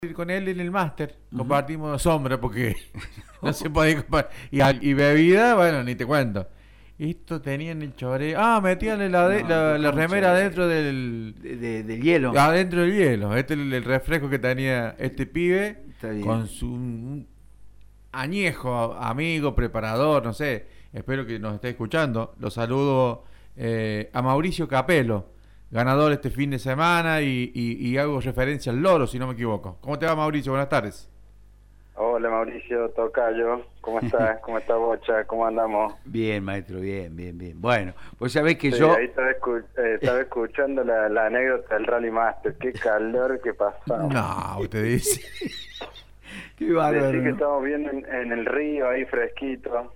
ir con él en el máster, compartimos sombra porque no se podía compartir. Y bebida, bueno, ni te cuento. Esto tenían el choreo. Metían la remera adentro del hielo. Adentro del hielo. Este es el refresco que tenía este pibe con su un añejo amigo, preparador, no sé. Espero que nos esté escuchando. Lo saludo a Mauricio Capello, ganador este fin de semana y hago referencia al loro, si no me equivoco. ¿Cómo te va, Mauricio? Buenas tardes. Hola, Mauricio, tocayo. ¿Cómo estás? ¿Cómo está Bocha? ¿Cómo andamos? Bien, maestro, bien. Bueno, pues sabés que sí, yo... Ahí estaba escuchando la anécdota del Rally Master. Qué calor que pasamos. No, usted dice... Qué bárbaro. Decir que estamos viendo en el río ahí fresquito.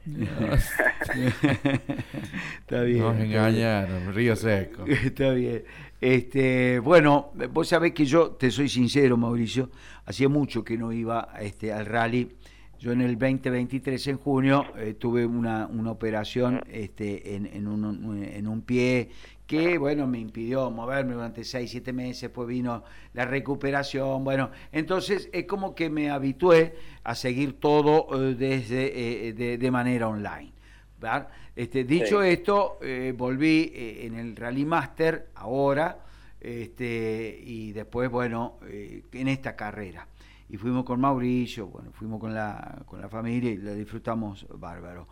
Está bien. Nos engañaron, río seco. Está bien. Bueno, vos sabés que yo, te soy sincero, Mauricio, hacía mucho que no iba al rally. Yo en el 2023, en junio, tuve una operación en un pie que, bueno, me impidió moverme durante 6-7 meses, pues vino la recuperación, bueno, entonces es como que me habitué a seguir todo de manera online, ¿verdad? Dicho esto, volví en el Rally Master ahora, y después, bueno, en esta carrera. Y fuimos con Mauricio, bueno, fuimos con la familia y la disfrutamos bárbaro.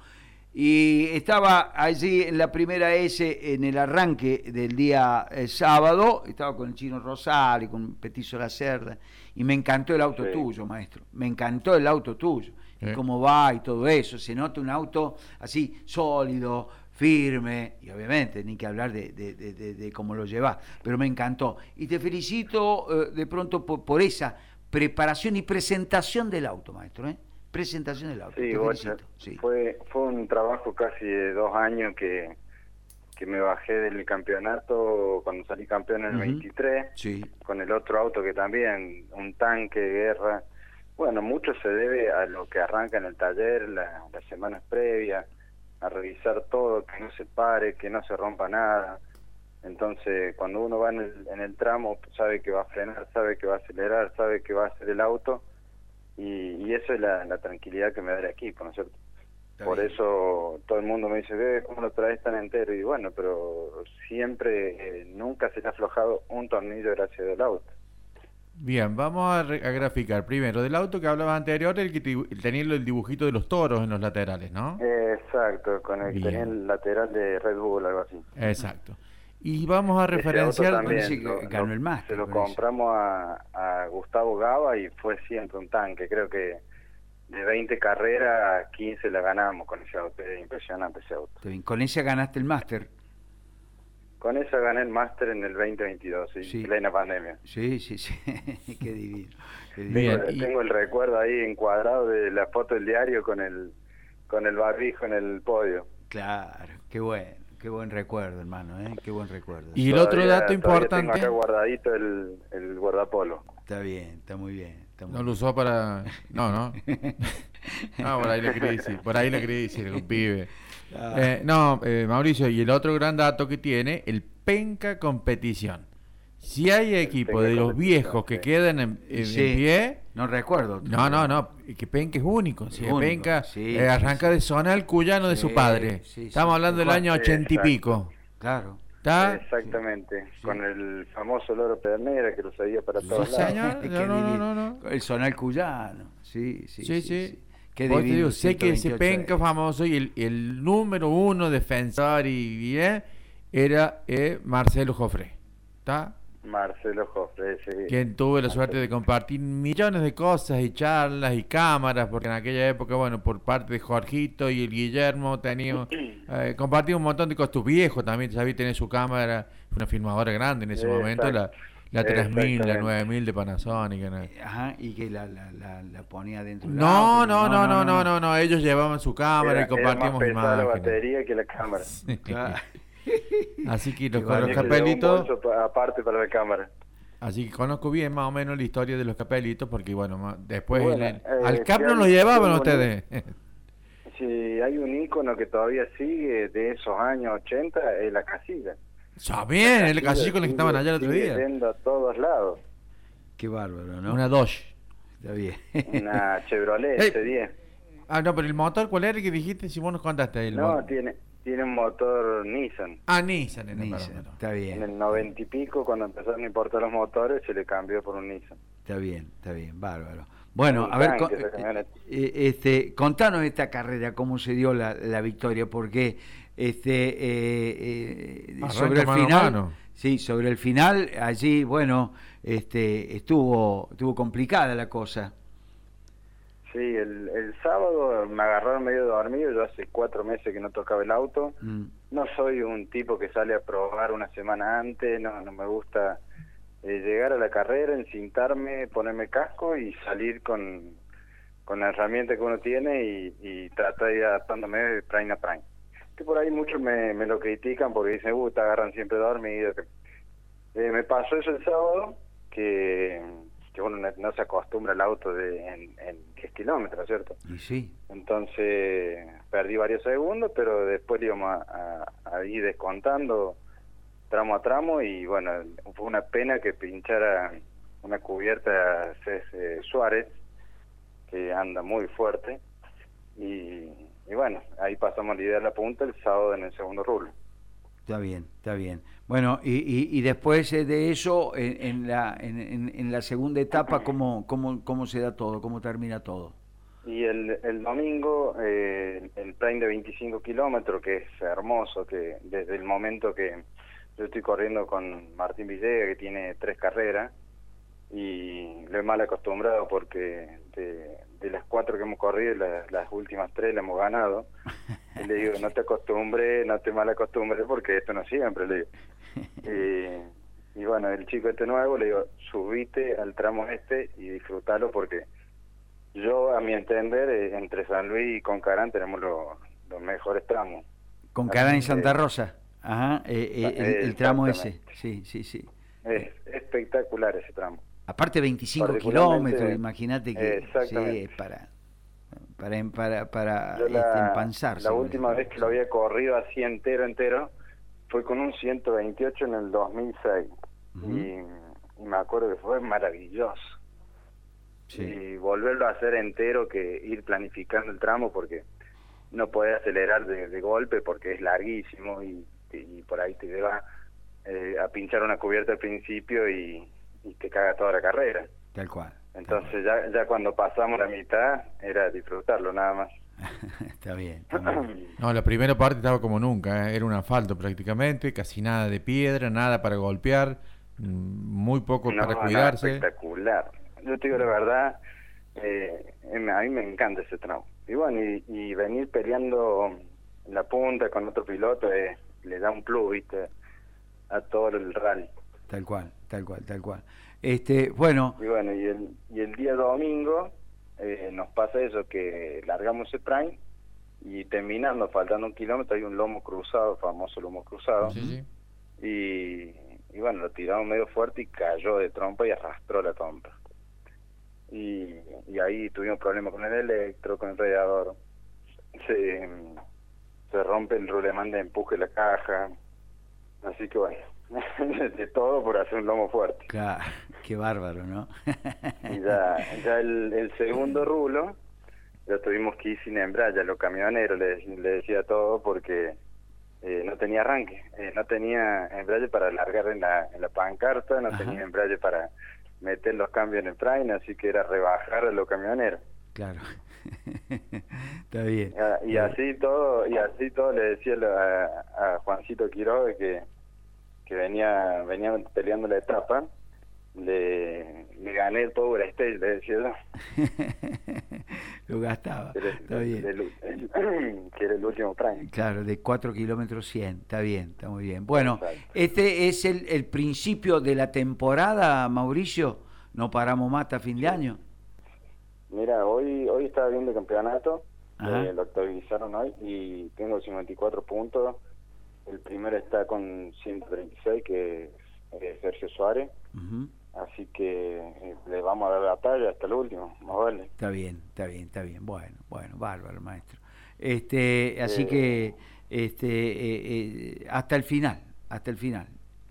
Y estaba allí en la primera S, en el arranque del día sábado, estaba con el Chino Rosal y con Petizo La Cerda, y me encantó el auto tuyo, maestro, me encantó el auto tuyo, y cómo va y todo eso, se nota un auto así sólido, firme, y obviamente ni que hablar de cómo lo llevas, pero me encantó. Y te felicito de pronto por esa preparación y presentación del auto, maestro, presentación del auto. Sí, Bocha, sí. Fue un trabajo casi de 2 años que me bajé del campeonato cuando salí campeón en el 23, con el otro auto que también, un tanque de guerra. Bueno, mucho se debe a lo que arranca en el taller, las semanas previas, a revisar todo, que no se pare, que no se rompa nada. Entonces, cuando uno va en el tramo, sabe que va a frenar, sabe que va a acelerar, sabe que va a hacer el auto, y eso es la tranquilidad que me da el equipo, ¿no es cierto? Por eso todo el mundo me dice, ¿cómo lo traes tan entero? Y bueno, pero siempre, nunca se le ha aflojado un tornillo gracias al auto. Bien, vamos a graficar. Primero, del auto que hablaba anterior, el que tenía el dibujito de los toros en los laterales, ¿no? Exacto, con el que tenía el lateral de Red Bull, algo así. Exacto. Y vamos a referenciar... Ganó el máster. Se lo compramos a Gustavo Gava y fue siempre un tanque. Creo que de 20 carreras, 15 la ganamos con ese auto. Es impresionante ese auto. Con esa ganaste el máster. Con esa gané el máster en el 2022, sí. Plena pandemia. Sí. Qué divino. Tengo el recuerdo ahí encuadrado de la foto del diario con el barbijo en el podio. Claro, qué bueno. Qué buen recuerdo, hermano, qué buen recuerdo. Y el otro dato importante... Tengo acá guardadito el guardapolo. Está bien, está muy bien. No lo usó para... No, por ahí le quería decir, un pibe. Mauricio, y el otro gran dato que tiene, el Penca Competición. Si hay equipo de los viejos que quedan en pie... No recuerdo. No, que Penca es único. Si Penca arranca de zona al cuyano de su padre. Estamos hablando del año 80 y pico. Claro. ¿Está? Exactamente, con el famoso loro Pedernera que lo sabía para todos lados. Señor, no. El zonal cuyano, sí. Qué divino, te digo, sé que ese Penca famoso y el número 1 defensor era Marcelo Jofré. ¿Está? Marcelo Jofré, sí. Quien tuve la suerte de compartir millones de cosas y charlas y cámaras, porque en aquella época, bueno, por parte de Jorgito y el Guillermo teníamos compartimos un montón de cosas. Tu viejo también, sabía, tener su cámara, fue una filmadora grande en ese momento, la 3000, la 9000 de Panasonic. ¿No? Ajá, y que la ponía dentro. No, ellos llevaban su cámara y compartíamos imágenes. Era más pesada la imágenes. batería que la cámara. Claro. Así que los capelitos aparte para la cámara. Así que conozco bien más o menos la historia de los capelitos porque bueno, después al CAP no lo llevaban ustedes. Si hay un ícono que todavía sigue de esos años 80, es la casilla. Bien, el casilla con el que estaban allá el otro día. Yendo a todos lados. Qué bárbaro, ¿no? Una Dodge Está bien. Una Chevrolet C10. No, pero el motor, ¿cuál era el que dijiste? Si vos nos contaste. No, tiene un motor Nissan. Nissan. Está bien. En el 90 y pico, cuando empezaron a importar los motores, se le cambió por un Nissan. Está bien, bárbaro. Bueno, a ver, contanos esta carrera, cómo se dio la victoria, porque sobre el final, sí, sobre el final, allí, bueno, estuvo complicada la cosa. Sí, el sábado me agarraron medio dormido. Yo hace 4 meses que no tocaba el auto. No soy un tipo que sale a probar una semana antes. No me gusta llegar a la carrera, encintarme, ponerme casco y salir con la herramienta que uno tiene y tratar de ir adaptándome de prime a prime. Que por ahí muchos me lo critican porque dicen, te agarran siempre dormido. Me pasó eso el sábado, que uno no se acostumbra al auto en 10 kilómetros, ¿cierto? Y sí. Entonces perdí varios segundos, pero después íbamos a ir descontando tramo a tramo y bueno, fue una pena que pinchara una cubierta Suárez, que anda muy fuerte, y bueno, ahí pasamos la idea de la punta el sábado en el segundo rulo. Está bien. Bueno, y después de eso, en la segunda etapa, ¿cómo se da todo? ¿Cómo termina todo? Y el domingo, el prime de 25 kilómetros, que es hermoso, que desde el momento que yo estoy corriendo con Martín Villegas, que tiene 3 carreras, y lo he mal acostumbrado porque de las 4 que hemos corrido, las últimas 3 las hemos ganado. Y le digo, no te mal acostumbres porque esto no siempre, le digo. Y bueno, el chico nuevo, le digo, subite al tramo y disfrútalo porque yo, a mi entender, entre San Luis y Concarán tenemos los mejores tramos. Concarán y Santa Rosa, ajá, el tramo ese, sí. Es espectacular ese tramo. Aparte 25 kilómetros, imagínate que sí, es para empanzarse. La última vez que lo había corrido así entero fue con un 128 en el 2006. Y me acuerdo que fue maravilloso. Sí. Y volverlo a hacer entero, que ir planificando el tramo, porque no podés acelerar de golpe porque es larguísimo y por ahí te lleva a pinchar una cubierta al principio y te caga toda la carrera. Tal cual. Entonces ya cuando pasamos la mitad era disfrutarlo nada más. Está bien. No, la primera parte estaba como nunca, era un asfalto prácticamente, casi nada de piedra, nada para golpear, muy poco para cuidarse. Espectacular. Yo te digo la verdad, a mí me encanta ese tramo. Y bueno, y venir peleando la punta con otro piloto le da un plus, ¿viste? A todo el rally. Tal cual. Bueno. Y bueno, y el día domingo nos pasa eso, que largamos el prime y terminando, faltando 1 kilómetro, hay un lomo cruzado, famoso lomo cruzado. Sí. Y bueno, lo tiramos medio fuerte y cayó de trompa y arrastró la trompa. Y ahí tuvimos problemas con el electro, con el radiador. Se rompe el rulemán de empuje de la caja. Así que bueno, de todo por hacer un lomo fuerte. Claro, qué bárbaro, ¿no? Y ya el segundo rulo, ya tuvimos que ir sin embrague a los camioneros, le decía todo porque no tenía arranque, no tenía embrague para largar en la pancarta, no tenía embrague para meter los cambios en el prime, así que era rebajar a los camioneros. Claro. Está bien. Y así todo le decía a Juancito Quiroga que venía peleando la etapa, le gané el Power Stage, le decía yo. Lo gastaba. Está bien. Que era el último prime. Claro, de 4 kilómetros 100. Está bien, está muy bien. Bueno, exacto. Este es el principio de la temporada, Mauricio. No paramos más hasta fin de año. Mira, hoy estaba viendo el campeonato, lo actualizaron hoy y tengo 54 puntos. El primero está con 136, que es Sergio Suárez. Así que le vamos a dar la talla hasta el último, más vale. Está bien. Bueno, bárbaro, maestro. Así que hasta el final.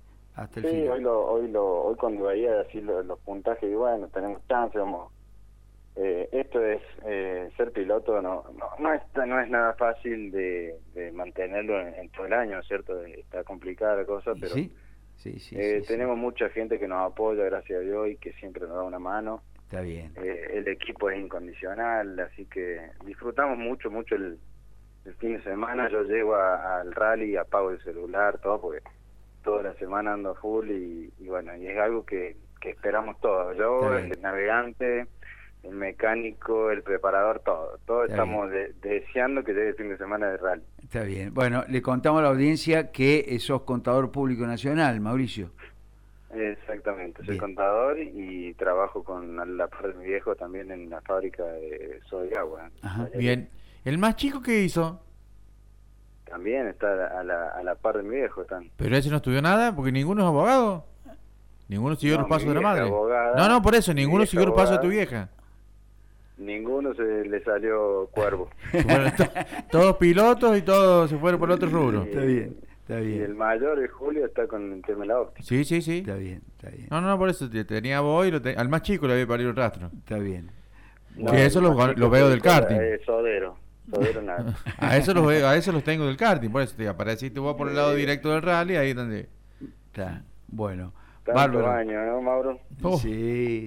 Sí, hoy cuando veía así los puntajes, y bueno, tenemos chance, vamos Esto es, ser piloto no es nada fácil de mantenerlo en todo el año, ¿cierto? Está complicada la cosa, pero sí, tenemos mucha gente que nos apoya, gracias a Dios, y que siempre nos da una mano. Está bien. El equipo es incondicional, así que disfrutamos mucho el fin de semana. Yo llego al rally, apago el celular, todo, porque toda la semana ando full y bueno, y es algo que esperamos todos. Yo, el navegante, el mecánico, el preparador, todos estamos deseando que llegue el fin de semana de rally. Está bien. Bueno, le contamos a la audiencia que sos contador público nacional, Mauricio. Exactamente, soy contador y trabajo con la par de mi viejo también en la fábrica de soda y agua. Ajá. Bien. ¿El más chico qué hizo? También está a la par de mi viejo. Están. ¿Pero ese no estudió nada? Porque ninguno es abogado. ¿Ninguno siguió los pasos de la madre? Abogada, no, por eso, ninguno siguió los pasos de tu vieja. Ninguno se le salió cuervo. Bueno, todos pilotos y todos se fueron por el otro rubro. Está bien. Está bien. Y el mayor, el Julio, está con el tema de la óptica. Sí. Está bien. No, por eso tenía vos y al más chico le había parido el rastro. Está bien. Que eso lo veo del karting. Sodero nada. a eso los tengo del karting, por eso te apareciste vos por el lado directo del rally, ahí donde... Está, bueno. Tanto año, ¿no, Mauro? Sí.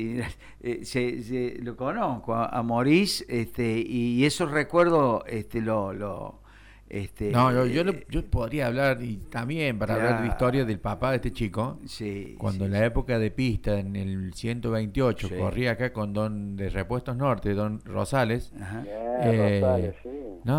Lo conozco a Maurice, y esos recuerdos, yo podría hablar y también para hablar de la historia del papá de este chico. Cuando en la época de pista, en el 128, corría acá con don de Repuestos Norte, don Rosales. Rosales, sí.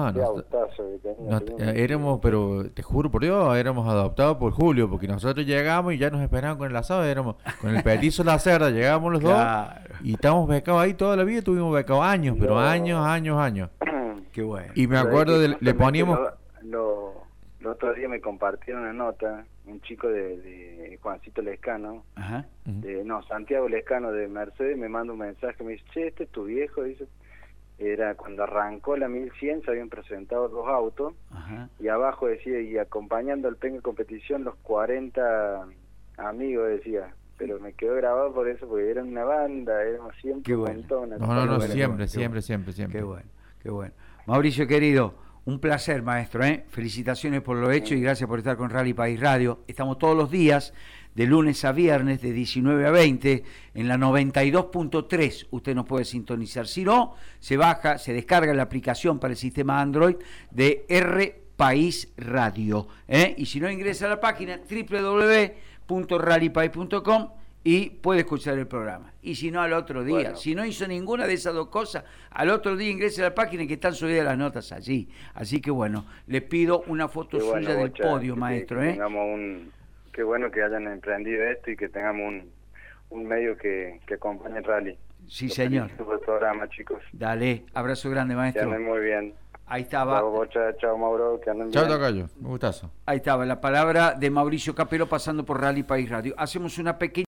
Éramos, pero te juro por Dios, éramos adoptados por Julio, porque nosotros llegamos y ya nos esperaban con el asado, éramos con el petizo La Cerda, llegábamos los dos y estábamos becados ahí toda la vida, tuvimos becados años, pero años. Qué bueno. Y me acuerdo le poníamos... El otro día me compartieron una nota, un chico de Juancito Lescano, Santiago Lescano de Mercedes, me manda un mensaje, me dice, che, este es tu viejo, dice. Era cuando arrancó la 1100, se habían presentado 2 autos, y abajo decía, y acompañando al Pengue Competición los 40 amigos, decía. Pero me quedó grabado por eso, porque era una banda, éramos siempre un montón. No, siempre. Qué bueno. Mauricio, querido, un placer, maestro, felicitaciones por lo hecho y gracias por estar con Rally País Radio. Estamos todos los días, de lunes a viernes, de 19 a 20, en la 92.3, usted nos puede sintonizar. Si no, se descarga la aplicación para el sistema Android de R País Radio. Y si no, ingresa a la página www.rallypaís.com y puede escuchar el programa. Y si no, al otro día, si no hizo ninguna de esas dos cosas, al otro día ingrese a la página que están subidas las notas allí. Así que bueno, le pido una foto suya del podio, maestro. Qué bueno que hayan emprendido esto y que tengamos un medio que acompañe el rally. Sí, señor. Por programa, chicos. Dale, abrazo grande, maestro. Que anden muy bien. Ahí estaba. Chao, Mauro, que anden bien. Chao, Tocayo, un gustazo. Ahí estaba la palabra de Mauricio Capelo pasando por Rally País Radio. Hacemos una pequeña